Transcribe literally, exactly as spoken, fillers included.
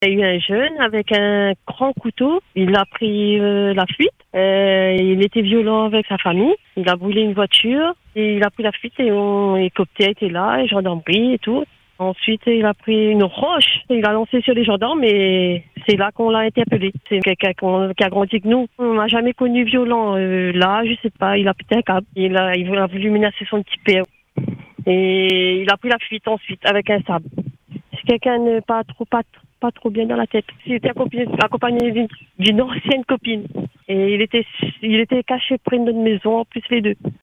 Il y a eu un jeune avec un grand couteau. Il a pris euh, la fuite. Euh, il était violent avec sa famille. Il a brûlé une voiture. Et il a pris la fuite et on, l'hélicoptère était là, et gendarmerie et tout. Ensuite, il a pris une roche. Il a lancé sur les gendarmes et c'est là qu'on l'a interpellé. C'est quelqu'un qui a grandi avec nous. On n'a jamais connu violent. Euh, là, je sais pas, il a pété un câble. Il a, il a voulu menacer son petit père. Et il a pris la fuite ensuite avec un sabre. C'est quelqu'un de pas trop, pas, pas trop bien dans la tête. Il était accompagné, accompagné d'une, d'une ancienne copine. Et il était, il était caché près de notre maison, en plus les deux.